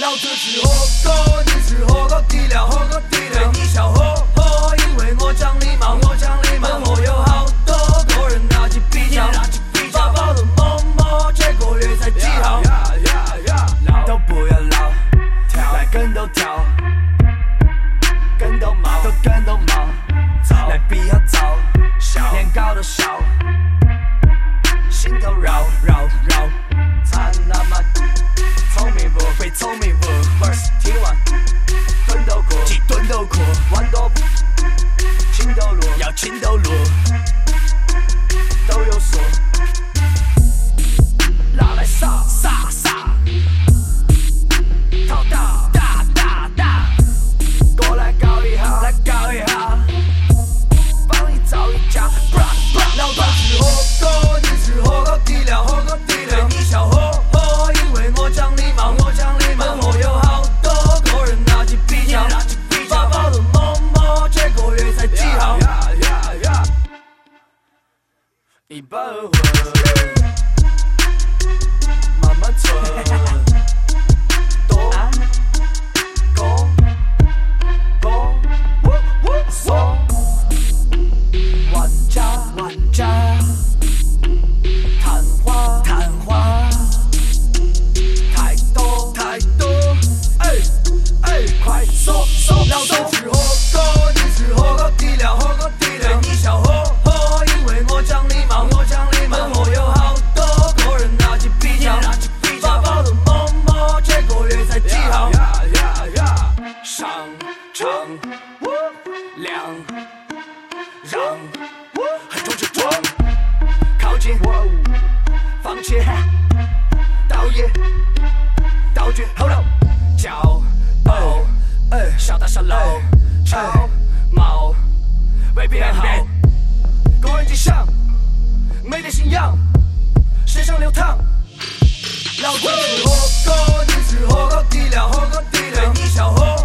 老子吃火锅，你吃火锅底料，火锅底料，对你笑呵呵，因为我讲礼貌，我讲礼貌。我有好多个人拿起比较，把宝都摸摸，这个月才几号？都不要老，来跟头跳，跟头毛，都跟头毛，来比好早，连高都笑，心头绕绕绕，惨他妈！聪明不会聪明不 ，verse 听完，蹲头哭，几蹲头哭，玩多不，情头落，要情头落，都有说，拿来杀杀杀，套大大大大，过来搞一下，来搞一下，帮你找一家，老子吃火锅，你吃火锅底料，火锅底料，对你笑呵呵，因为我讲礼貌，我讲礼貌。我有好多个人拿起比较，把宝都摸摸，这个月才几号？120混，慢慢存，多高松，玩家，昙花。快说，老子吃火锅，你吃火锅底料，火锅底料，对你笑呵呵，因为我讲礼貌，我讲礼貌。我有好多个人拿起比较，把宝都摸摸，这个月才几号？上场亮，让很重就装，靠近，放弃，导演，道具 hold up， 骄傲。小打小闹，超毛，未必很好。个人迹象，没点信仰，身上流淌。老子吃火锅，你吃火锅底料，火锅底料，对你笑呵